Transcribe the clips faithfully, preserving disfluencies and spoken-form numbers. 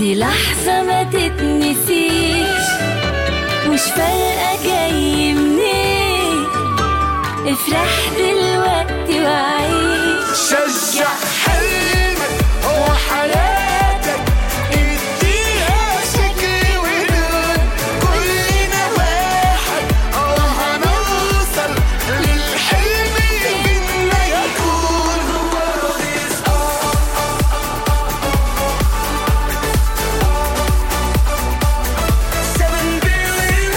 دي لحظة ما تتنسيش، مش فارقة جاي منين، افرح دلوقتي وعيش. شجع حلمك هو حياتك، اديها شكل ولون، كلنا واحد اه هنوصل للحلم بدنا يكون. seven billion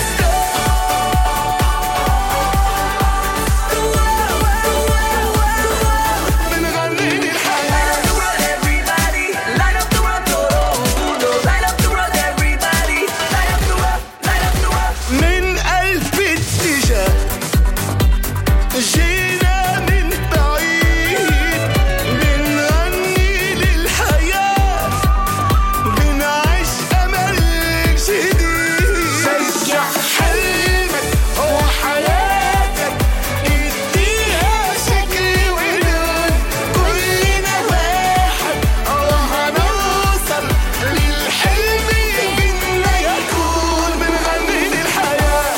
جينا من بعيد، بنغني للحياة، بنعيش أمل جديد. شجع حلمك هو حياتك، اديها شكل ولون، كلنا واحد اه هنوصل للحلم بدنا يكون. بنغني للحياة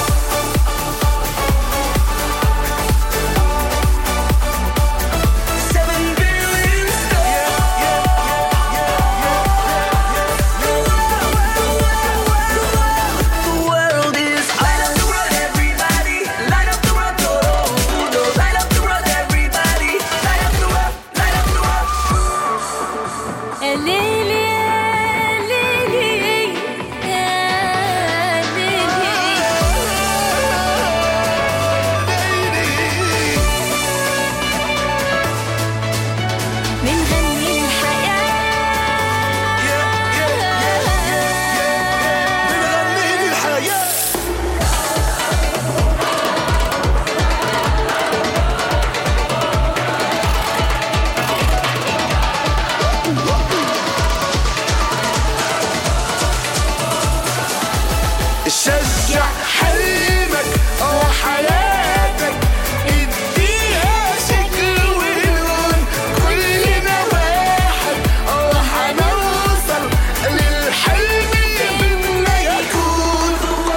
شجع حلمك أو حياتك، اديها شكل ولون، كلنا واحد أو هنوصل للحلم بدنا يكون.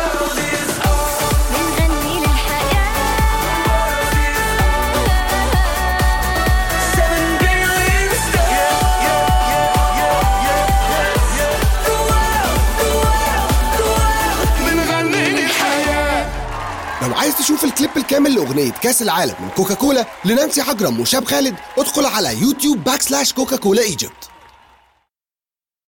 بنغني للحياة seven billion بنغني للحياة. لو عايز تشوف الكليب الكامل لأغنية كاس العالم من كوكاكولا لنانسي عجرم وشاب خالد، ادخل على يوتيوب باك سلاش كوكاكولا ايجيبت.